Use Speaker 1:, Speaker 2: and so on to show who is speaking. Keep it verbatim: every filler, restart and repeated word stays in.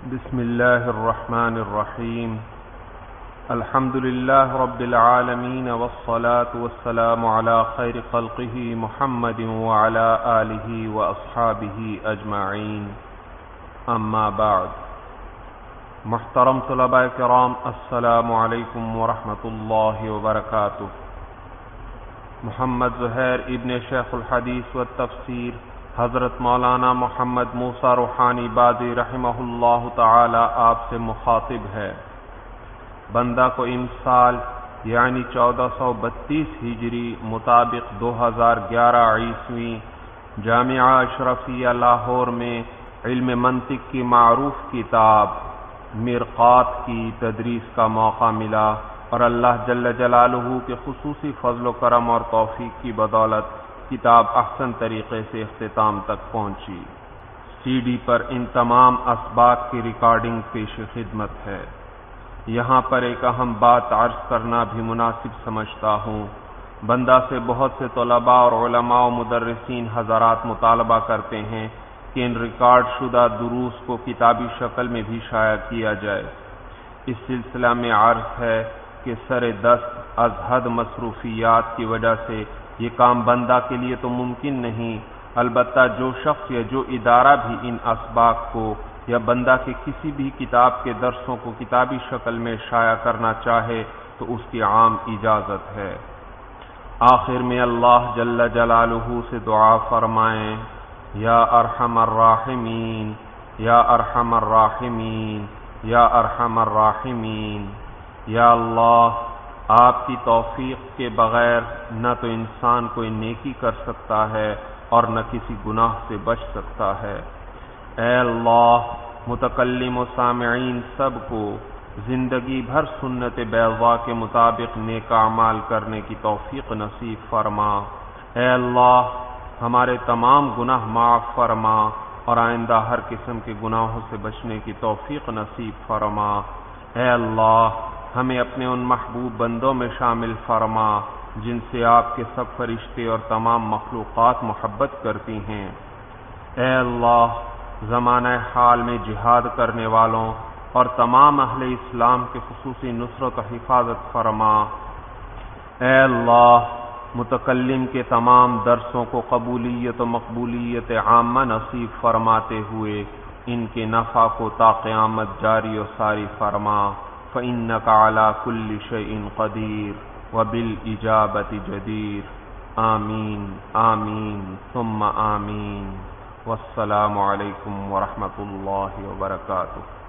Speaker 1: بسم الله الرحمن الرحيم الحمد لله رب العالمين والصلاة والسلام على خير خلقه محمد وعلى آله وأصحابه أجمعين اما بعد. محترم طلباء کرام، السلام علیکم ورحمۃ اللہ وبرکاتہ. محمد زہیر ابن شیخ الحدیث والتفسیر حضرت مولانا محمد موسیٰ روحانی بازی رحمہ اللہ تعالی آپ سے مخاطب ہے. بندہ کو امسال یعنی چودہ سو بتیس ہجری مطابق دو ہزار گیارہ عیسوی جامعہ اشرفیہ لاہور میں علم منطق کی معروف کتاب مرقات کی تدریس کا موقع ملا اور اللہ جل جلالہ کے خصوصی فضل و کرم اور توفیق کی بدولت کتاب احسن طریقے سے اختتام تک پہنچی. سی ڈی پر ان تمام اسباق کی ریکارڈنگ پیش خدمت ہے. یہاں پر ایک اہم بات عرض کرنا بھی مناسب سمجھتا ہوں. بندہ سے بہت سے طلباء اور علماء و مدرسین حضرات مطالبہ کرتے ہیں کہ ان ریکارڈ شدہ دروس کو کتابی شکل میں بھی شائع کیا جائے. اس سلسلہ میں عرض ہے کہ سر دست از حد مصروفیات کی وجہ سے یہ کام بندہ کے لیے تو ممکن نہیں، البتہ جو شخص یا جو ادارہ بھی ان اسباق کو یا بندہ کے کسی بھی کتاب کے درسوں کو کتابی شکل میں شائع کرنا چاہے تو اس کی عام اجازت ہے. آخر میں اللہ جل جلالہ سے دعا فرمائیں، یا ارحم الراحمین یا ارحم الراحمین یا ارحم الراحمین. یا اللہ، آپ کی توفیق کے بغیر نہ تو انسان کوئی نیکی کر سکتا ہے اور نہ کسی گناہ سے بچ سکتا ہے. اے اللہ، متکلم و سامعین سب کو زندگی بھر سنت بیضاء کے مطابق نیک اعمال کرنے کی توفیق نصیب فرما. اے اللہ، ہمارے تمام گناہ معاف فرما اور آئندہ ہر قسم کے گناہوں سے بچنے کی توفیق نصیب فرما. اے اللہ، ہمیں اپنے ان محبوب بندوں میں شامل فرما جن سے آپ کے سب فرشتے اور تمام مخلوقات محبت کرتی ہیں. اے اللہ، زمانہ حال میں جہاد کرنے والوں اور تمام اہل اسلام کے خصوصی نصرت و حفاظت فرما. اے اللہ، متکلم کے تمام درسوں کو قبولیت و مقبولیت عامہ نصیب فرماتے ہوئے ان کے نفع کو تا قیامت جاری و ساری فرما. فإنك على كل شيء قدير وبالإجابة جدير. آمین آمین ثم آمین. والسلام علیکم ورحمۃ اللہ وبرکاتہ.